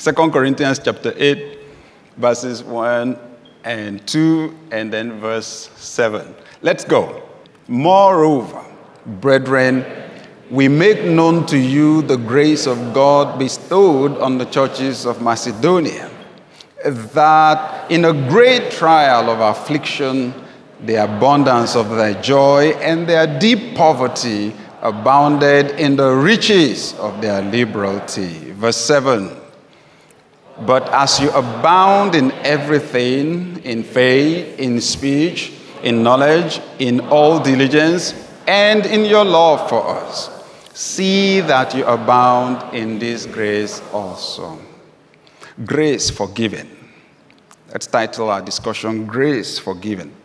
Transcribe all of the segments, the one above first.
2 Corinthians chapter 8, verses 1 and 2, and then verse 7. Let's go. Moreover, brethren, we make known to you the grace of God bestowed on the churches of Macedonia, that in a great trial of affliction, the abundance of their joy and their deep poverty abounded in the riches of their liberality. Verse 7. But as you abound in everything, in faith, in speech, in knowledge, in all diligence, and in your love for us, see that you abound in this grace also. Grace forgiven. Let's title our discussion, Grace Forgiven.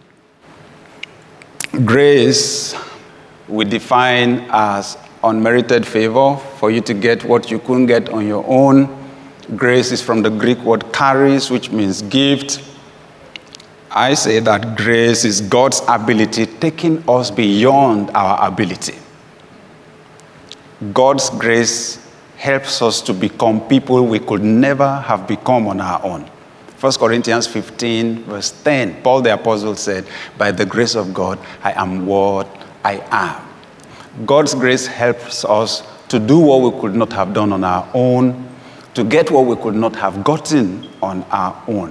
Grace we define as unmerited favor, for you to get what you couldn't get on your own. Grace is from the Greek word charis, which means gift. I say that grace is God's ability taking us beyond our ability. God's grace helps us to become people we could never have become on our own. 1 Corinthians 15, verse 10, Paul the Apostle said, by the grace of God, I am what I am. God's grace helps us to do what we could not have done on our own, to get what we could not have gotten on our own.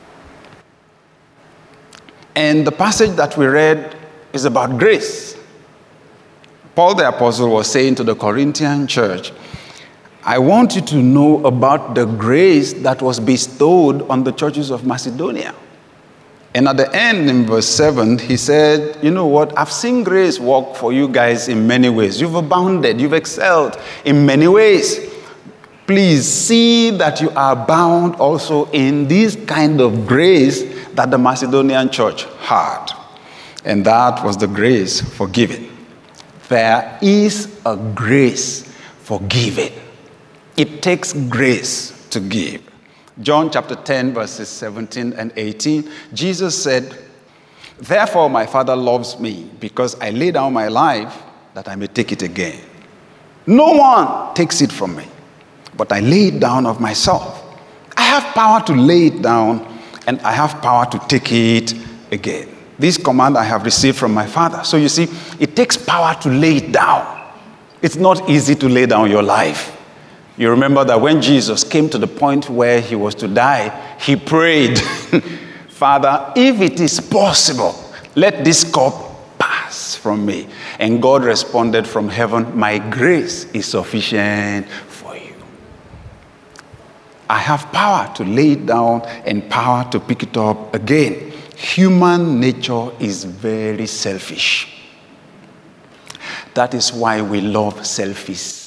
And the passage that we read is about grace. Paul the Apostle was saying to the Corinthian church, I want you to know about the grace that was bestowed on the churches of Macedonia. And at the end, in verse 7, he said, you know what? I've seen grace work for you guys in many ways. You've abounded, you've excelled in many ways. Please see that you are bound also in this kind of grace that the Macedonian church had. And that was the grace for giving. There is a grace for giving. It takes grace to give. John chapter 10, verses 17 and 18, Jesus said, therefore my Father loves me, because I lay down my life that I may take it again. No one takes it from me, but I lay it down of myself. I have power to lay it down, and I have power to take it again. This command I have received from my Father. So you see, it takes power to lay it down. It's not easy to lay down your life. You remember that when Jesus came to the point where he was to die, he prayed, Father, if it is possible, let this cup pass from me. And God responded from heaven, my grace is sufficient for you. I have power to lay it down and power to pick it up again. Human nature is very selfish. That is why we love selfies.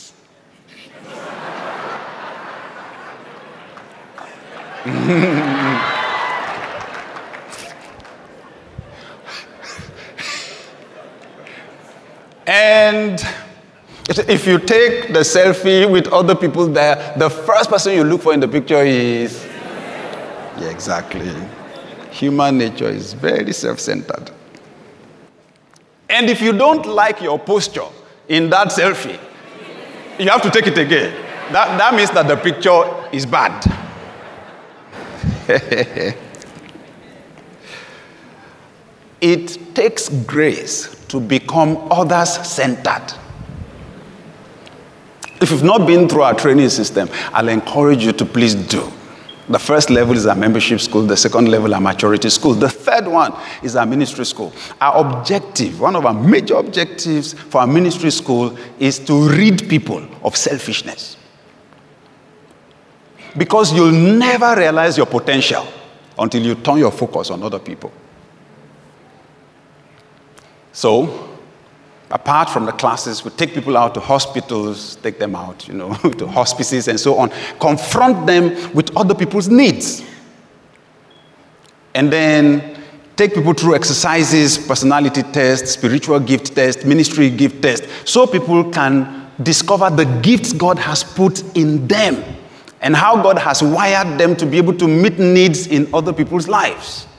And if you take the selfie with other people there, the first person you look for in the picture is... Yeah, exactly. Human nature is very self-centered. And if you don't like your posture in that selfie, you have to take it again. That means that the picture is bad. It takes grace to become others-centered. If you've not been through our training system, I'll encourage you to please do. The first level is our membership school. The second level, our maturity school. The third one is our ministry school. Our objective, one of our major objectives for our ministry school is to rid people of selfishness. Because you'll never realize your potential until you turn your focus on other people. So, apart from the classes, we take people out to hospitals, take them out, to hospices and so on, confront them with other people's needs. And then take people through exercises, personality tests, spiritual gift tests, ministry gift tests, so people can discover the gifts God has put in them and how God has wired them to be able to meet needs in other people's lives.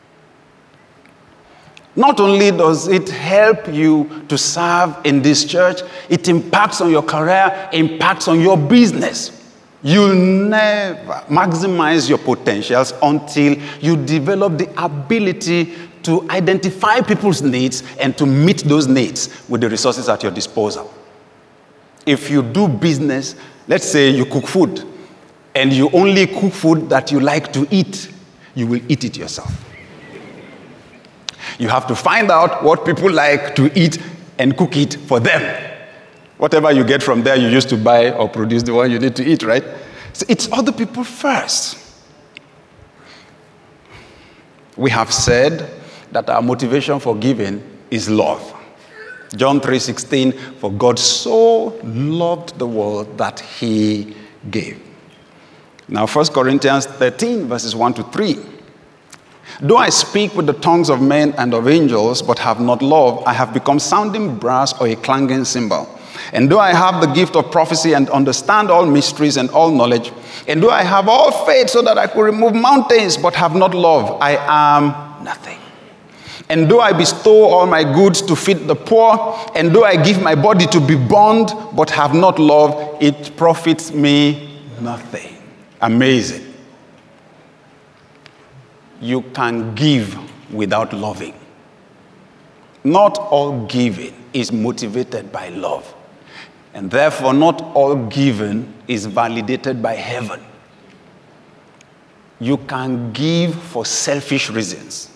Not only does it help you to serve in this church, it impacts on your career, impacts on your business. You'll never maximize your potentials until you develop the ability to identify people's needs and to meet those needs with the resources at your disposal. If you do business, let's say you cook food, and you only cook food that you like to eat, you will eat it yourself. You have to find out what people like to eat and cook it for them. Whatever you get from there, you used to buy or produce the one you need to eat, right? So it's other people first. We have said that our motivation for giving is love. John 3:16, for God so loved the world that he gave. Now 1 Corinthians 13, verses 1 to 3. Though I speak with the tongues of men and of angels, but have not love, I have become sounding brass or a clanging cymbal. And though I have the gift of prophecy and understand all mysteries and all knowledge, and though I have all faith so that I could remove mountains, but have not love, I am nothing. And though I bestow all my goods to feed the poor, and though I give my body to be burned, but have not love, it profits me nothing. Amazing. You can give without loving. Not all giving is motivated by love. And therefore, not all giving is validated by heaven. You can give for selfish reasons.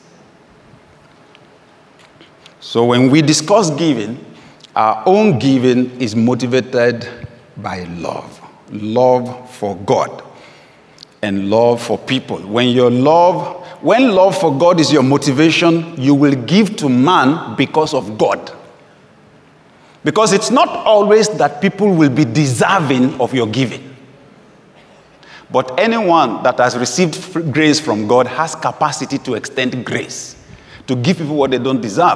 So when we discuss giving, our own giving is motivated by love. Love for God and love for people. When love for God is your motivation, you will give to man because of God. Because it's not always that people will be deserving of your giving. But anyone that has received grace from God has capacity to extend grace, to give people what they don't deserve.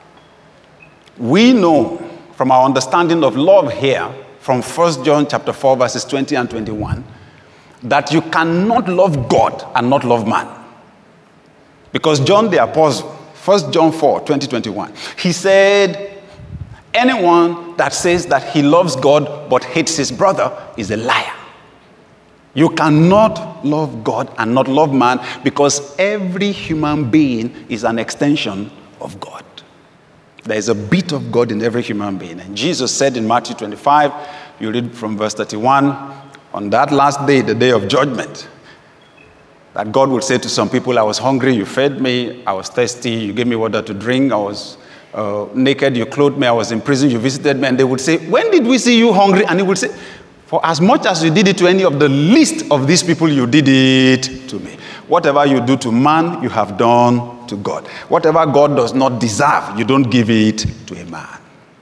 We know from our understanding of love here, from 1 John chapter 4, verses 20 and 21, that you cannot love God and not love man. Because John the Apostle, 1 John 4, 20, 21, he said, anyone that says that he loves God but hates his brother is a liar. You cannot love God and not love man because every human being is an extension of God. There is a bit of God in every human being. And Jesus said in Matthew 25, you read from verse 31, on that last day, the day of judgment, that God will say to some people, I was hungry, you fed me. I was thirsty, you gave me water to drink. I was naked, you clothed me. I was in prison, you visited me. And they would say, when did we see you hungry? And he would say, for as much as you did it to any of the least of these people, you did it to me. Whatever you do to man, you have done to God. Whatever God does not deserve, you don't give it to a man.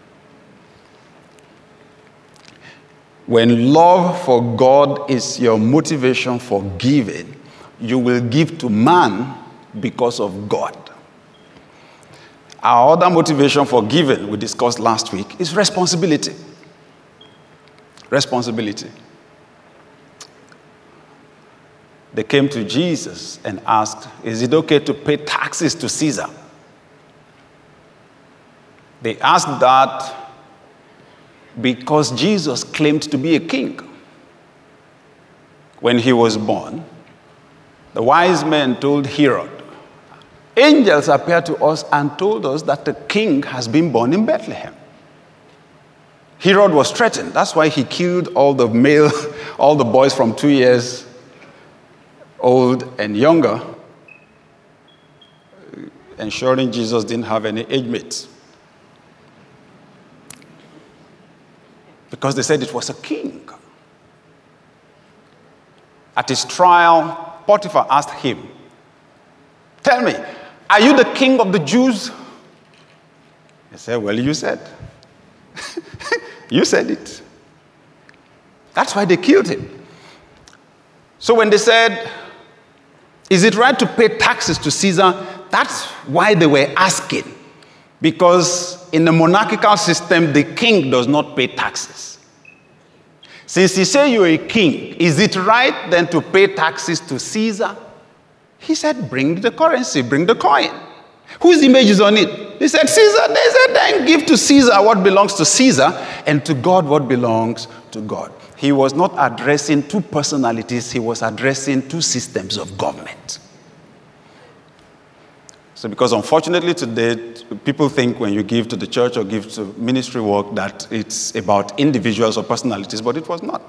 When love for God is your motivation for giving, you will give to man because of God. Our other motivation for giving, we discussed last week, is responsibility. Responsibility. They came to Jesus and asked, is it okay to pay taxes to Caesar? They asked that because Jesus claimed to be a king. When he was born, the wise men told Herod, angels appeared to us and told us that the king has been born in Bethlehem. Herod was threatened. That's why he killed all the boys from 2 years old and younger, ensuring Jesus didn't have any age mates. Because they said it was a king. At his trial, Potiphar asked him, tell me, are you the king of the Jews? He said, well, you said. You said it. That's why they killed him. So when they said, is it right to pay taxes to Caesar? That's why they were asking. Because in the monarchical system, the king does not pay taxes. Since you say you're a king, is it right then to pay taxes to Caesar? He said, bring the currency, bring the coin. Whose image is on it? He said, Caesar. They said, then give to Caesar what belongs to Caesar, and to God what belongs to God. he was not addressing two personalities, he was addressing two systems of government. So because unfortunately today, people think when you give to the church or give to ministry work that it's about individuals or personalities, but it was not.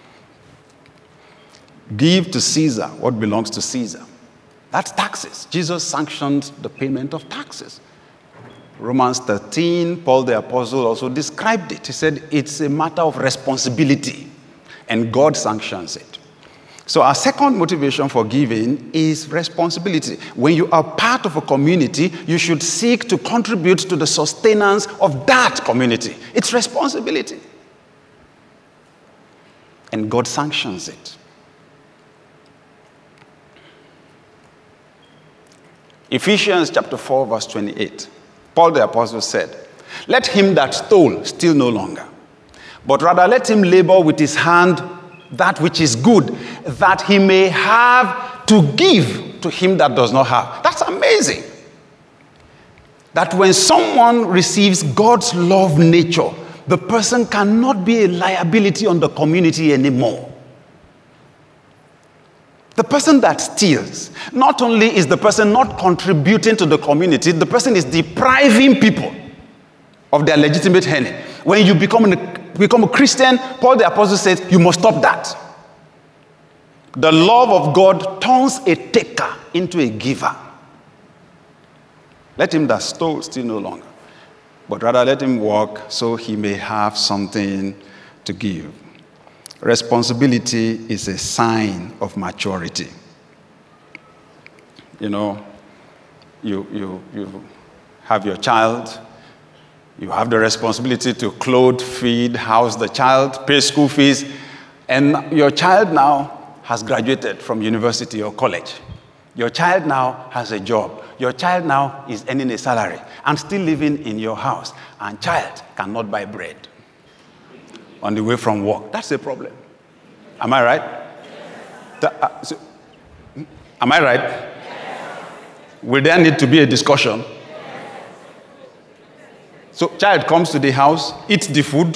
Give to Caesar what belongs to Caesar. That's taxes. Jesus sanctioned the payment of taxes. Romans 13, Paul the Apostle also described it. He said it's a matter of responsibility, and God sanctions it. So our second motivation for giving is responsibility. When you are part of a community, you should seek to contribute to the sustenance of that community. It's responsibility. And God sanctions it. Ephesians chapter 4, verse 28. Paul the Apostle said, "Let him that stole steal no longer, but rather let him labor with his hand that which is good, that he may have to give to him that does not have." That's amazing. That when someone receives God's love nature, the person cannot be a liability on the community anymore. The person that steals, not only is the person not contributing to the community, the person is depriving people of their legitimate earning. When you become a Christian, Paul the Apostle says, you must stop that. The love of God turns a taker into a giver. Let him that stole steal no longer, but rather let him work so he may have something to give. Responsibility is a sign of maturity. You know, you have your child, you have the responsibility to clothe, feed, house the child, pay school fees, and your child now has graduated from university or college. Your child now has a job. Your child now is earning a salary and still living in your house, and child cannot buy bread on the way from work. That's a problem. Am I right? Am I right? Will there need to be a discussion? So child comes to the house, eats the food,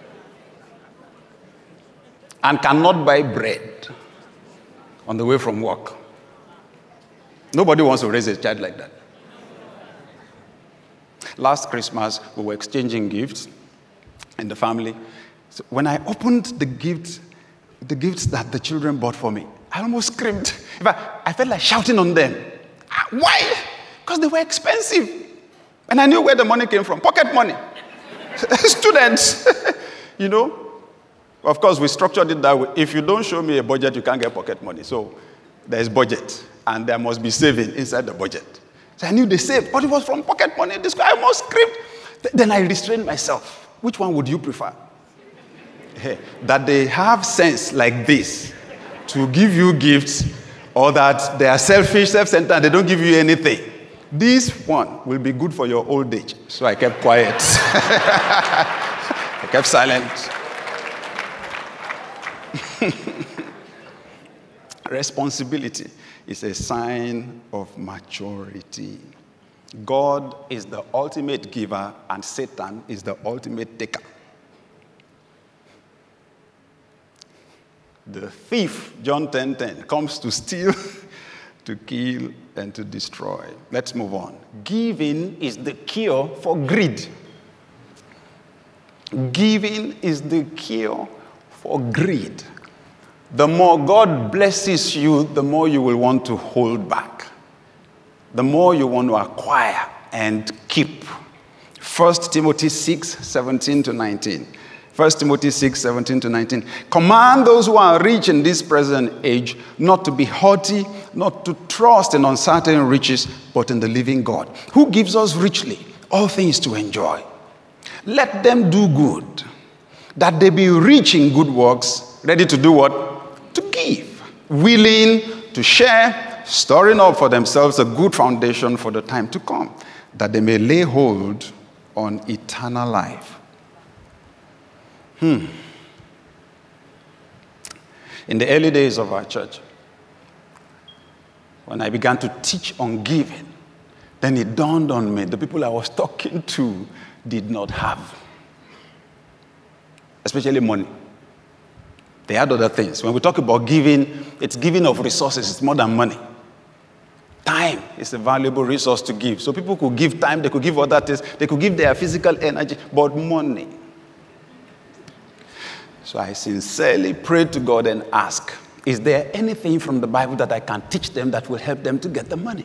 and cannot buy bread on the way from work. Nobody wants to raise a child like that. Last Christmas, we were exchanging gifts in the family. So when I opened the gifts that the children bought for me, I almost screamed. In fact, I felt like shouting on them. Why? Because they were expensive. And I knew where the money came from. Pocket money. Students. You know. Of course, we structured it that way. If you don't show me a budget, you can't get pocket money. So there is budget. And there must be saving inside the budget. So I knew they saved. But it was from pocket money. I almost screamed. Then I restrained myself. Which one would you prefer? That they have sense like this to give you gifts, or that they are selfish, self-centered, and they don't give you anything. This one will be good for your old age. So I kept quiet. I kept silent. Responsibility is a sign of maturity. God is the ultimate giver, and Satan is the ultimate taker. The thief, John 10:10, comes to steal, to kill, and to destroy. Let's move on. Giving is the cure for greed. Giving is the cure for greed. The more God blesses you, the more you will want to hold back. The more you want to acquire and keep. 1 Timothy 6:17-19. 1 Timothy 6:17-19. Command those who are rich in this present age not to be haughty, not to trust in uncertain riches, but in the living God, who gives us richly all things to enjoy. Let them do good, that they be rich in good works, ready to do what? To give, willing to share, storing up for themselves a good foundation for the time to come, that they may lay hold on eternal life. In the early days of our church, when I began to teach on giving, then it dawned on me the people I was talking to did not have, especially money. They had other things. When we talk about giving, it's giving of resources. It's more than money. Time is a valuable resource to give. So people could give time, they could give other things, they could give their physical energy, but money. So I sincerely pray to God and ask, is there anything from the Bible that I can teach them that will help them to get the money?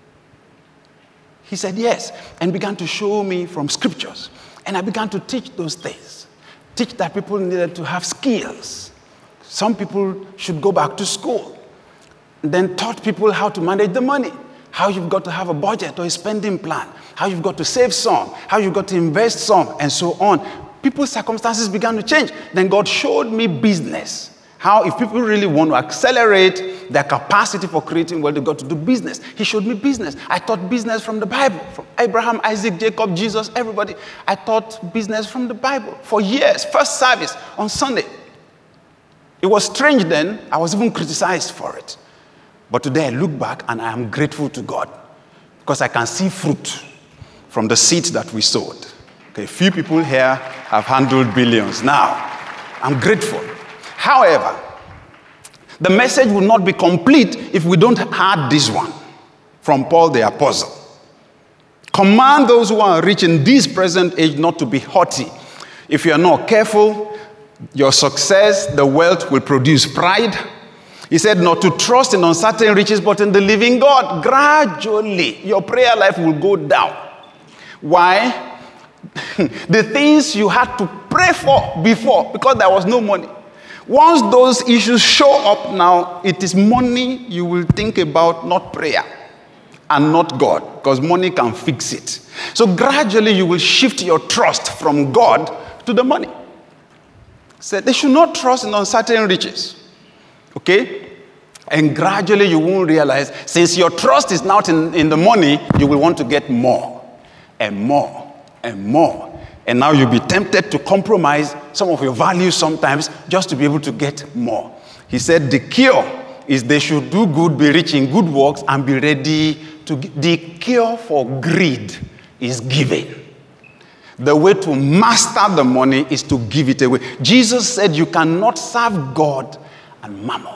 He said yes, and began to show me from scriptures. And I began to teach those things. Teach that people needed to have skills. Some people should go back to school. Then taught people how to manage the money, how you've got to have a budget or a spending plan, how you've got to save some, how you've got to invest some, and so on. People's circumstances began to change. Then God showed me business. How if people really want to accelerate their capacity for creating wealth, they've got to do business. He showed me business. I taught business from the Bible, from Abraham, Isaac, Jacob, Jesus, everybody. I taught business from the Bible for years. First service on Sunday. It was strange then. I was even criticized for it. But today I look back and I am grateful to God because I can see fruit from the seeds that we sowed. Okay, a few people here have handled billions. Now, I'm grateful. However, the message will not be complete if we don't add this one from Paul the Apostle. Command those who are rich in this present age not to be haughty. If you are not careful, your success, the wealth will produce pride. He said not to trust in uncertain riches, but in the living God. Gradually, your prayer life will go down. Why? The things you had to pray for before, because there was no money. Once those issues show up now, it is money you will think about, not prayer, and not God, because money can fix it. So gradually, you will shift your trust from God to the money. Said they should not trust in uncertain riches. Okay? And gradually you won't realize, since your trust is not in the money, you will want to get more and more and more. And now you'll be tempted to compromise some of your values sometimes just to be able to get more. He said the cure is they should do good, be rich in good works, and be ready to give. The cure for greed is giving. The way to master the money is to give it away. Jesus said you cannot serve God and mammon.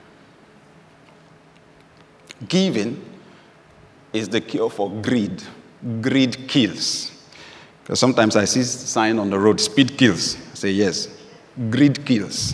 Giving is the cure for greed. Greed kills. Because sometimes I see sign on the road, speed kills. I say yes, greed kills.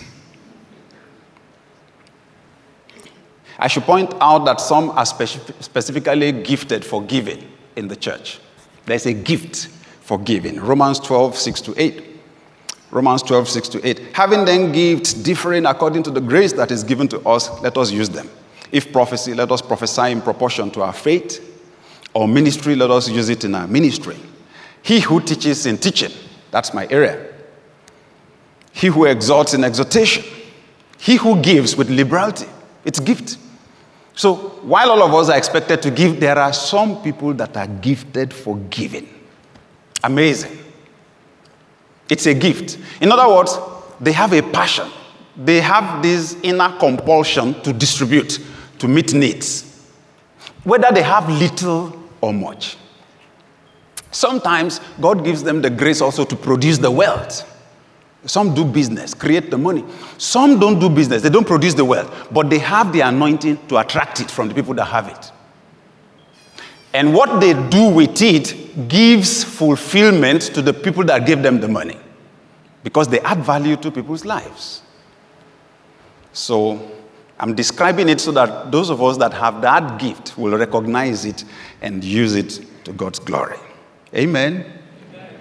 I should point out that some are specifically gifted for giving in the church. There's a gift for giving. Romans 12, 6-8. Romans 12, 6-8. Having then gifts differing according to the grace that is given to us, let us use them. If prophecy, let us prophesy in proportion to our faith. Or ministry, let us use it in our ministry. He who teaches in teaching, that's my area. He who exhorts in exhortation. He who gives with liberality, it's gift. So while all of us are expected to give, there are some people that are gifted for giving. Amazing. It's a gift. In other words, they have a passion. They have this inner compulsion to distribute, to meet needs, whether they have little or much. Sometimes God gives them the grace also to produce the wealth. Some do business, create the money. Some don't do business, they don't produce the wealth, but they have the anointing to attract it from the people that have it. And what they do with it gives fulfillment to the people that gave them the money, because they add value to people's lives. So I'm describing it so that those of us that have that gift will recognize it and use it to God's glory. Amen. Amen.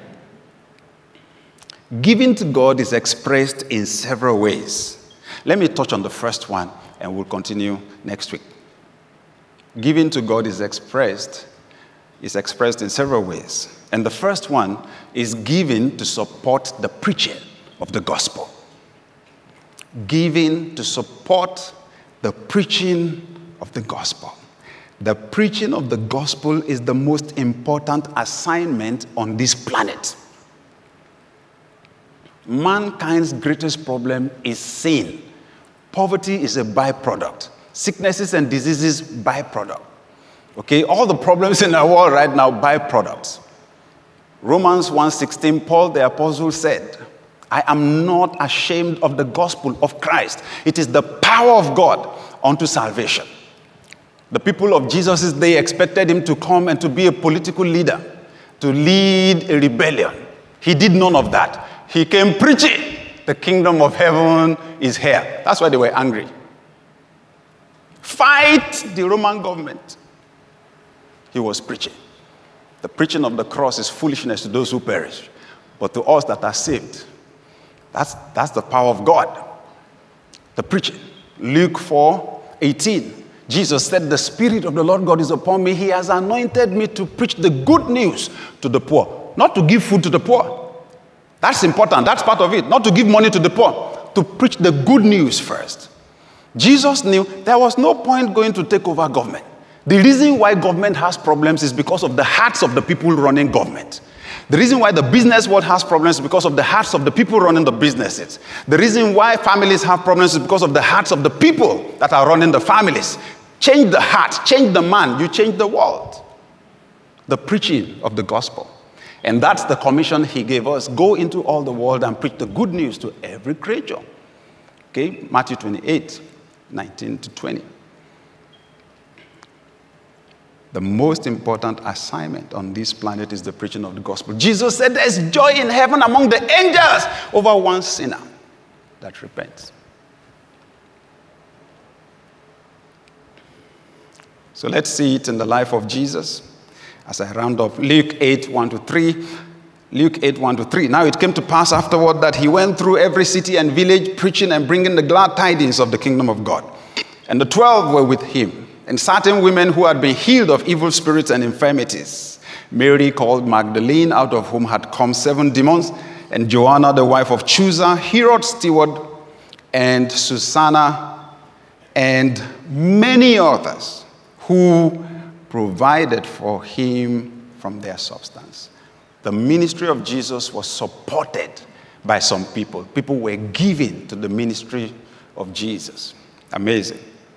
Giving to God is expressed in several ways. Let me touch on the first one and we'll continue next week. Giving to God is expressed in several ways. And the first one is giving to support the preaching of the gospel. Giving to support the preaching of the gospel. The preaching of the gospel is the most important assignment on this planet. Mankind's greatest problem is sin. Poverty is a byproduct. Sicknesses and diseases, byproduct. Okay, all the problems in our world right now, byproducts. Romans 1:16, Paul the apostle said, I am not ashamed of the gospel of Christ. It is the power of God unto salvation. The people of Jesus' day expected him to come and to be a political leader, to lead a rebellion. He did none of that. He came preaching, the kingdom of heaven is here. That's why they were angry. Fight the Roman government. He was preaching. The preaching of the cross is foolishness to those who perish, but to us that are saved, that's the power of God. The preaching. Luke 4:18. Jesus said, the Spirit of the Lord God is upon me. He has anointed me to preach the good news to the poor. Not to give food to the poor. That's important. That's part of it. Not to give money to the poor. To preach the good news first. Jesus knew there was no point going to take over government. The reason why government has problems is because of the hearts of the people running government. The reason why the business world has problems is because of the hearts of the people running the businesses. The reason why families have problems is because of the hearts of the people that are running the families. Change the heart, change the man, you change the world. The preaching of the gospel. And that's the commission he gave us. Go into all the world and preach the good news to every creature. Okay, Matthew 28:19-20. The most important assignment on this planet is the preaching of the gospel. Jesus said there's joy in heaven among the angels over one sinner that repents. So let's see it in the life of Jesus. As I round up, Luke 8:1-3. Luke 8:1-3. Now it came to pass afterward that he went through every city and village, preaching and bringing the glad tidings of the kingdom of God. And the 12 were with him, and certain women who had been healed of evil spirits and infirmities. Mary called Magdalene, out of whom had come 7 demons, and Joanna, the wife of Chuza, Herod's steward, and Susanna, and many others who provided for him from their substance. The ministry of Jesus was supported by some people. People were giving to the ministry of Jesus. Amazing.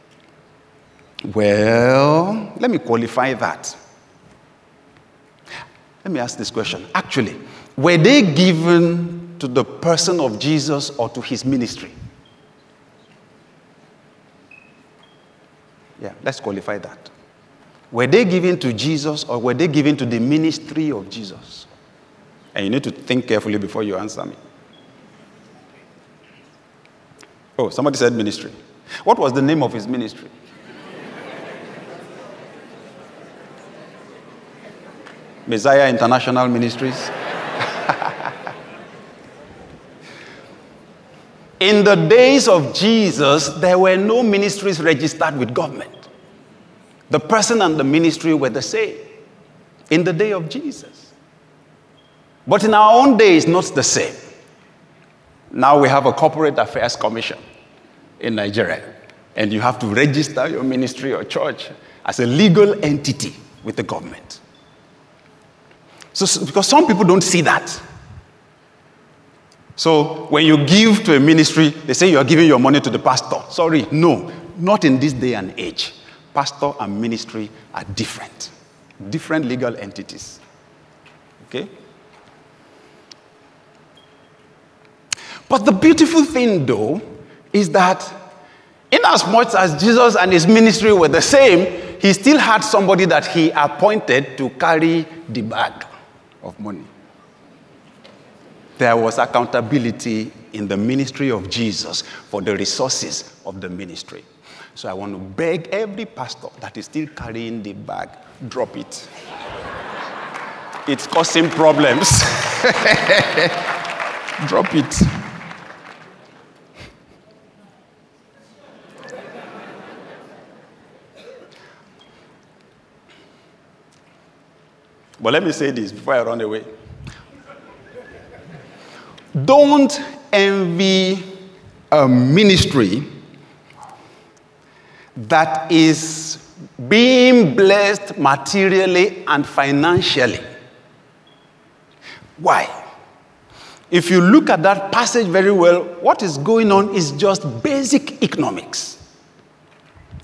Well, let me qualify that. Let me ask this question. Actually, were they given to the person of Jesus or to his ministry? Yeah, let's qualify that. Were they given to Jesus or were they given to the ministry of Jesus? And you need to think carefully before you answer me. Oh, somebody said ministry. What was the name of his ministry? Messiah International Ministries. In the days of Jesus, there were no ministries registered with government. The person and the ministry were the same in the day of Jesus. But in our own day, it's not the same. Now we have a corporate affairs commission in Nigeria, and you have to register your ministry or church as a legal entity with the government. So, because some people don't see that. So when you give to a ministry, they say you are giving your money to the pastor. Sorry, no, not in this day and age. Pastor and ministry are different. Different legal entities. Okay? But the beautiful thing, though, is that in as much as Jesus and his ministry were the same, he still had somebody that he appointed to carry the bag of money. There was accountability in the ministry of Jesus for the resources of the ministry. So I want to beg every pastor that is still carrying the bag, drop it. It's causing problems. Drop it. But let me say this before I run away. Don't envy a ministry that is being blessed materially and financially. Why? If you look at that passage very well, what is going on is just basic economics.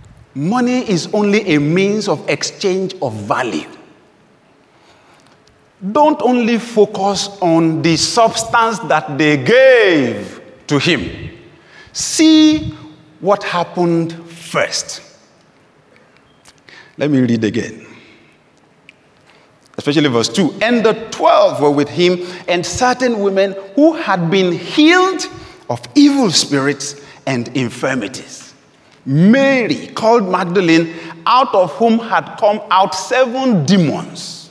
Money is only a means of exchange of value. don't only focus on the substance that they gave to him. See what happened first. Let me read again. Especially verse 2. And the 12 were with him, and certain women who had been healed of evil spirits and infirmities. Mary, called Magdalene, out of whom had come out 7 demons.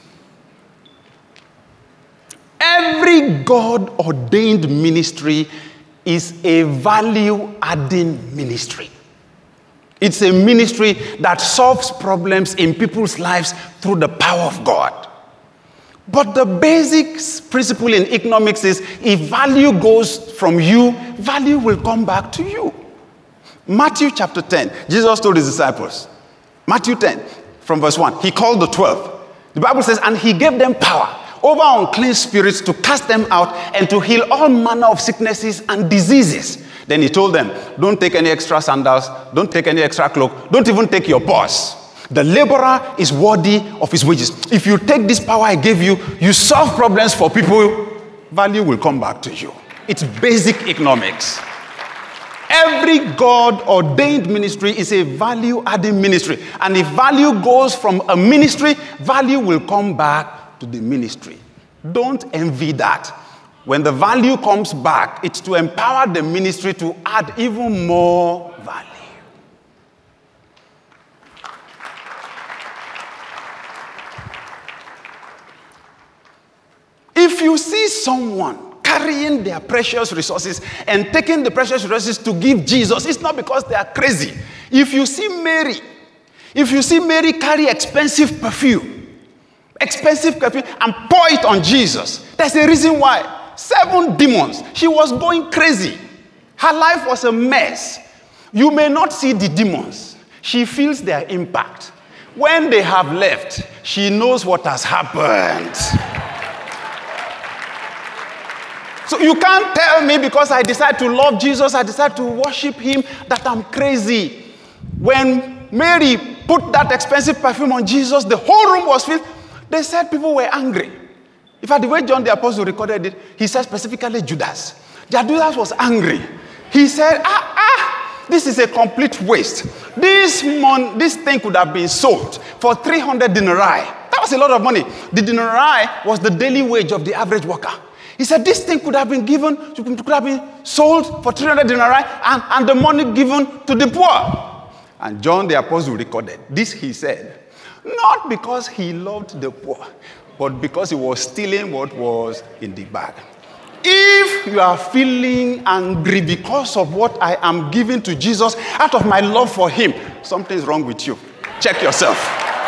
Every God-ordained ministry is a value-adding ministry. It's a ministry that solves problems in people's lives through the power of God. But the basic principle in economics is if value goes from you, value will come back to you. Matthew chapter 10, Jesus told his disciples. Matthew 10, from verse 1, he called the 12. The Bible says, and he gave them power over unclean spirits to cast them out and to heal all manner of sicknesses and diseases. Then he told them, don't take any extra sandals, don't take any extra cloak, don't even take your purse. The laborer is worthy of his wages. If you take this power I gave you, you solve problems for people, value will come back to you. It's basic economics. Every God-ordained ministry is a value-adding ministry. And if value goes from a ministry, value will come back to the ministry. Don't envy that. When the value comes back, it's to empower the ministry to add even more value. If you see someone carrying their precious resources and taking the precious resources to give Jesus, it's not because they are crazy. If you see Mary carry expensive perfume and pour it on Jesus, there's a reason why. 7 demons. She was going crazy. Her life was a mess. You may not see the demons. She feels their impact. When they have left, she knows what has happened. So you can't tell me because I decide to love Jesus, I decide to worship him, that I'm crazy. When Mary put that expensive perfume on Jesus, the whole room was filled. They said people were angry. In fact, the way John the Apostle recorded it, he said specifically Judas. Judas was angry. He said, this is a complete waste. This thing could have been sold for 300 denarii. That was a lot of money. The denarii was the daily wage of the average worker. He said this thing could have been sold for 300 denarii and the money given to the poor. And John the Apostle recorded this, he said, not because he loved the poor, but because he was stealing what was in the bag. If you are feeling angry because of what I am giving to Jesus out of my love for him, something's wrong with you. Check yourself.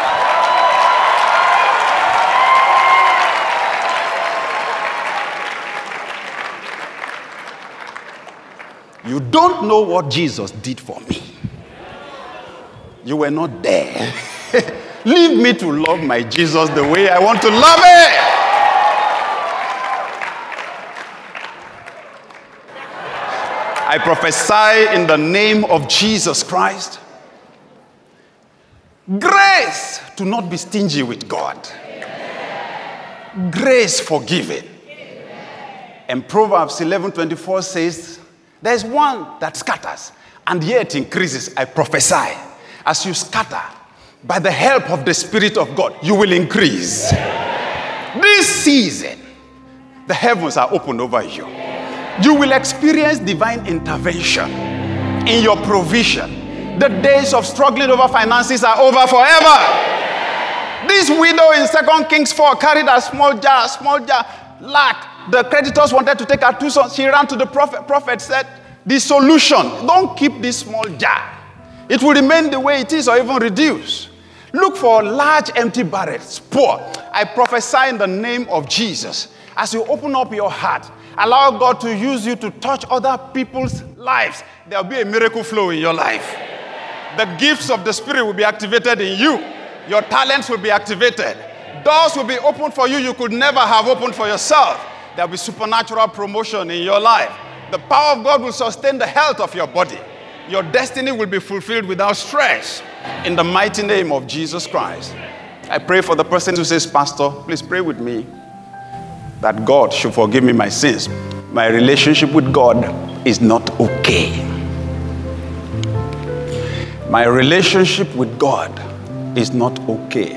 You don't know what Jesus did for me. You were not there. Leave me to love my Jesus the way I want to love it. I prophesy in the name of Jesus Christ. Grace to not be stingy with God. Grace forgiving. And Proverbs 11:24 says, there's one that scatters and yet increases. I prophesy, as you scatter, by the help of the Spirit of God, you will increase. This season, the heavens are opened over you. You will experience divine intervention in your provision. The days of struggling over finances are over forever. This widow in 2 Kings 4 carried a small jar, lack. The creditors wanted to take her 2 sons. She ran to the prophet. Prophet said, the solution, don't keep this small jar. It will remain the way it is or even reduce. Look for large empty barrels, pour. I prophesy in the name of Jesus. As you open up your heart, allow God to use you to touch other people's lives. There will be a miracle flow in your life. The gifts of the Spirit will be activated in you. Your talents will be activated. Doors will be opened for you you could never have opened for yourself. There will be supernatural promotion in your life. The power of God will sustain the health of your body. Your destiny will be fulfilled without stress. In the mighty name of Jesus Christ. I pray for the person who says, Pastor, please pray with me. that God should forgive me my sins. My relationship with God is not okay. My relationship with God is not okay.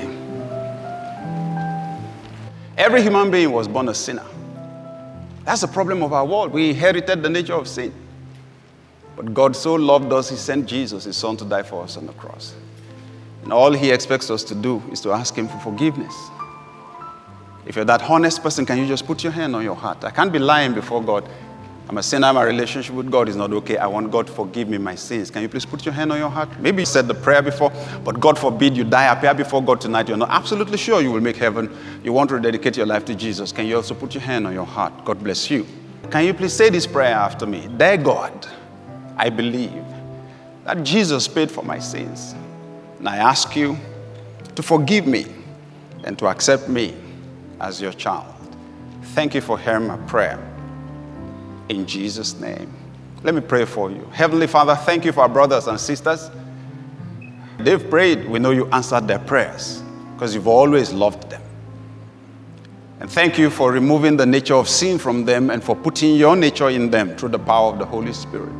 Every human being was born a sinner. That's the problem of our world. We inherited the nature of sin. But God so loved us, he sent Jesus, his son, to die for us on the cross. And all he expects us to do is to ask him for forgiveness. If you're that honest person, can you just put your hand on your heart? I can't be lying before God. I'm a sinner, my relationship with God is not okay. I want God to forgive me my sins. Can you please put your hand on your heart? Maybe you said the prayer before, but God forbid you die, appear before God tonight. You're not absolutely sure you will make heaven. You want to rededicate your life to Jesus. Can you also put your hand on your heart? God bless you. Can you please say this prayer after me? Dear God, I believe that Jesus paid for my sins. And I ask you to forgive me and to accept me as your child. Thank you for hearing my prayer. In Jesus' name. Let me pray for you. Heavenly Father, thank you for our brothers and sisters. They've prayed. We know you answered their prayers because you've always loved them. And thank you for removing the nature of sin from them and for putting your nature in them through the power of the Holy Spirit.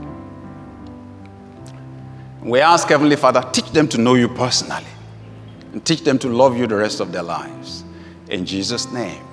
We ask, Heavenly Father, teach them to know you personally and teach them to love you the rest of their lives. In Jesus' name.